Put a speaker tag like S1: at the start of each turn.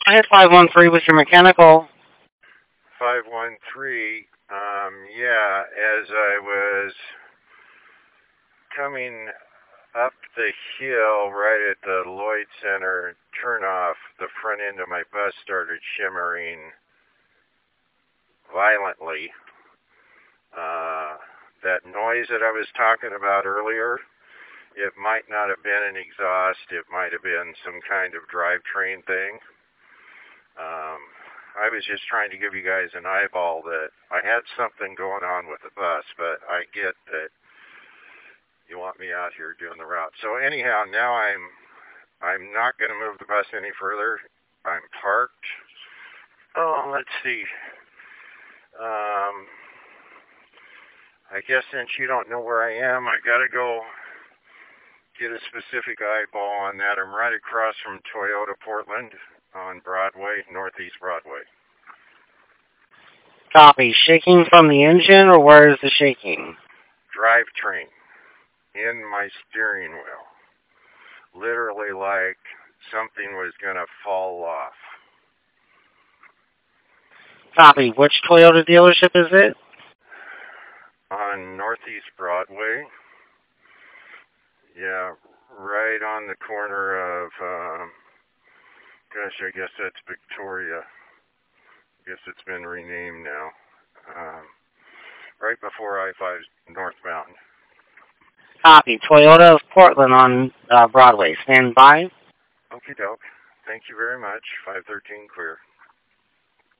S1: I had 513 with your mechanical.
S2: 513. Yeah, as I was coming up the hill right at the Lloyd Center turnoff, the front end of my bus started shimmering violently. That noise that I was talking about earlier, it might not have been an exhaust. It might have been some kind of drivetrain thing. I was just trying to give you guys an eyeball that I had something going on with the bus, but I get that you want me out here doing the route. So anyhow, now I'm not going to move the bus any further. I'm parked. Oh, let's see. I guess since you don't know where I am, I got to go get a specific eyeball on that. I'm right across from Toyota Portland on Broadway, Northeast Broadway.
S1: Copy. Shaking from the engine, or where is the shaking?
S2: Drivetrain in my steering wheel. Literally like something was going to fall off.
S1: Copy. Which Toyota dealership is it?
S2: On Northeast Broadway. Yeah, right on the corner of, I guess that's Victoria. I guess it's been renamed now. Right before I-5 northbound.
S1: Copy. Toyota of Portland on Broadway. Stand by.
S2: Okie doke. Thank you very much. 513 clear.